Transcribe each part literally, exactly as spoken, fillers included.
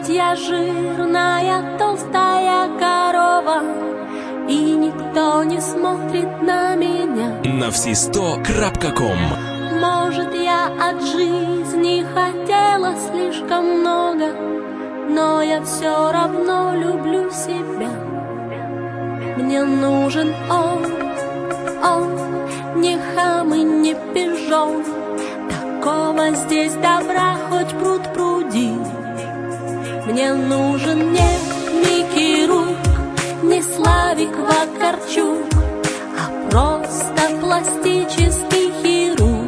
я жирная, толстая корова, и никто не смотрит на меня. На все сто крапка ком. Может, я от жизни хотела слишком много, но я все равно люблю себя. Мне нужен он, он, не хам и не пижон. Такого здесь добра хоть пруд пруди. Мне нужен не Микки Рук, не Славик Вакарчук, а просто пластический хирург.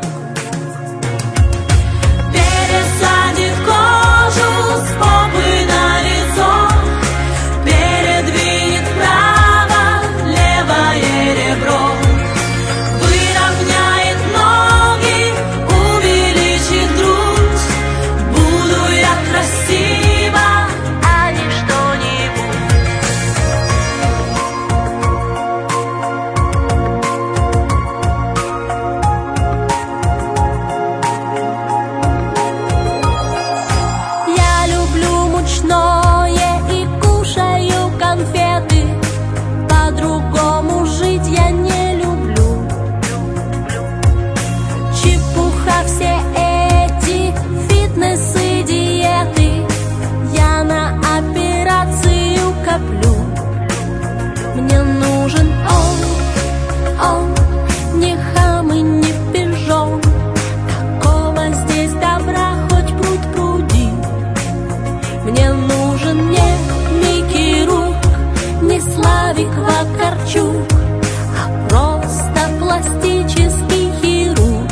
Пересадит кожу с попы на лицо, передвинет вправо левое ребро, выровняет ноги, увеличит грудь. Буду я красива, а не что-нибудь. Я люблю мучное и кушаю конфеты, по-другому жить я не люблю. Чепуха все эти фитнесы, диеты, я на операцию коплю. Мне нужен он, он, не хам и не пижон. Такого здесь добра хоть пруд пруди. Мне нужен не Микки Рук, не Славик Вакарчук, а просто пластический хирург.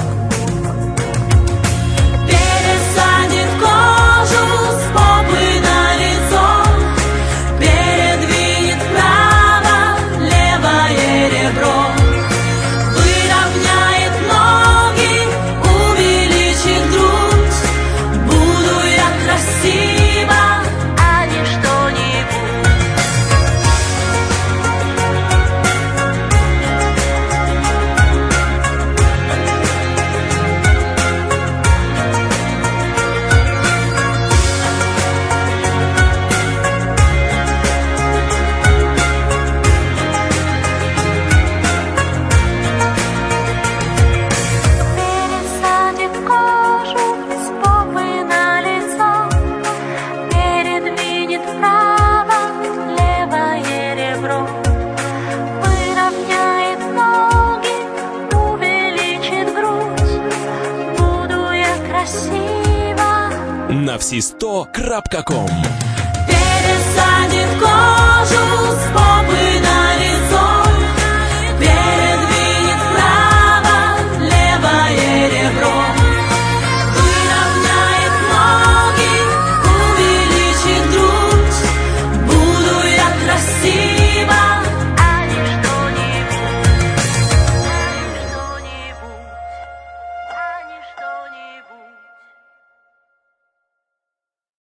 Пересадит кожу с попы на лицо, передвинет вправо левое ребро, выровняет ноги, увеличит грудь. Буду я красива, а не что-нибудь. Пересадит кожу с попы на лицо, передвинет вправо левое ребро, выровняет ноги, увеличит грудь. Буду я красива. На все сто крапка ком. Пересадит кожу